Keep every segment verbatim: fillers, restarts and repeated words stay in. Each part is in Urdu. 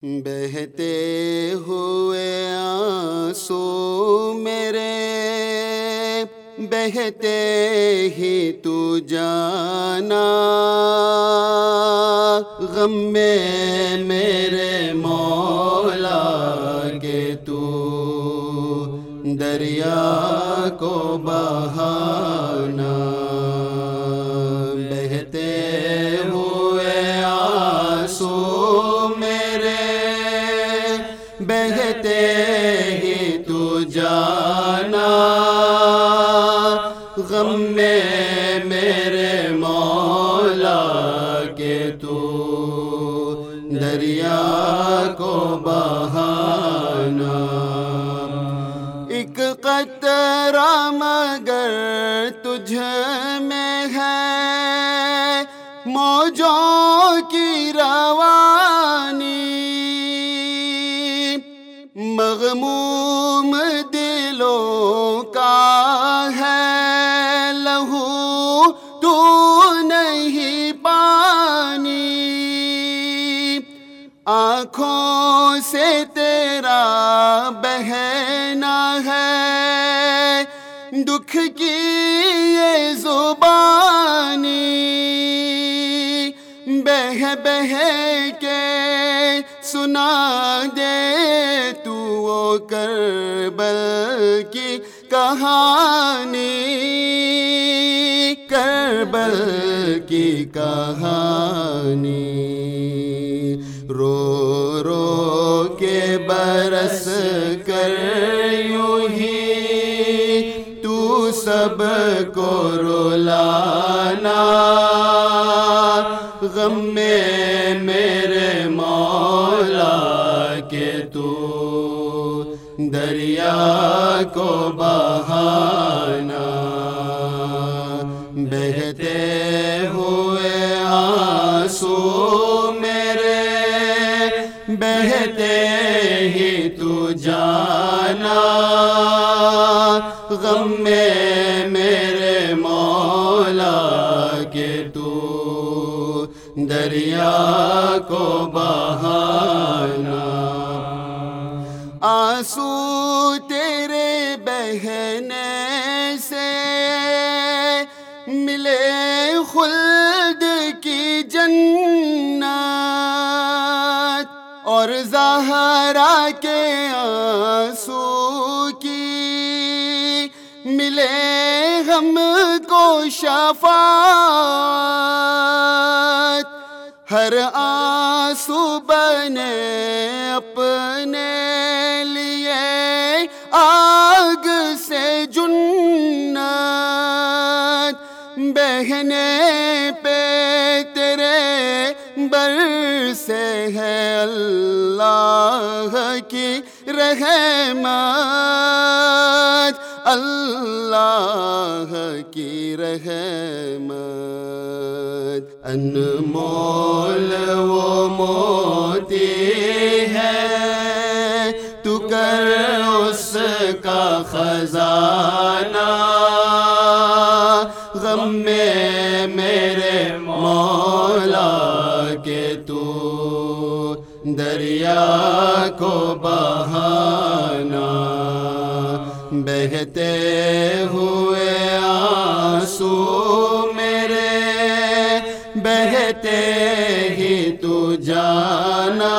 بہتے ہوئے آنسو میرے بہتے ہی تو جانا، غم میں میرے مولا کے تو دریا کو بہانا۔ بہتے ہوئے آنسو میرے بہتے ہی تو جانا، غم میں میرے مولا کے تو دریا کو بہانا۔ ایک قطرہ مگر تجھ میں ہے موجوں کی روانی، مغموم دلوں کا ہے لہو تو نہیں پانی، آنکھوں سے تیرا بہنا ہے دکھ کی یہ زبانی، بہہ بہہ کے سنا دے تو وہ کربل کی کہانی، کربل کی کہانی۔ رو رو کے برس کر یوں ہی تو سب کو رلانا، غم میں میرے مولا کے تو دریا کو بہانا۔ بہتے ہوئے آنسو میرے بہتے ہی تو جانا، غم میں میرے مولا کے تو دریا کو بہانا۔ آنسو تیرے بہنے سے ملے خلد کی جنت، اور زہرا کے آنسو کی ملے ہم کو شفاعت، ہر آنسو بنے اپنے لیے آگ سے جنت، بہنے پہ تیرے بر سے ہے اللہ کی رحمت، اللہ کی رحمت۔ انمول وہ موتی ہے تو کر اس کا خزانہ، غم میں میرے مولا کے تو دریا کو بہانا۔ بہتے ہوئے آنسو میرے بہتے ہی تو جانا،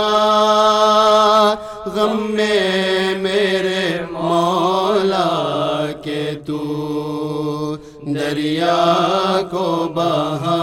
غم میں میرے مولا کے تو دریا کو بہانا۔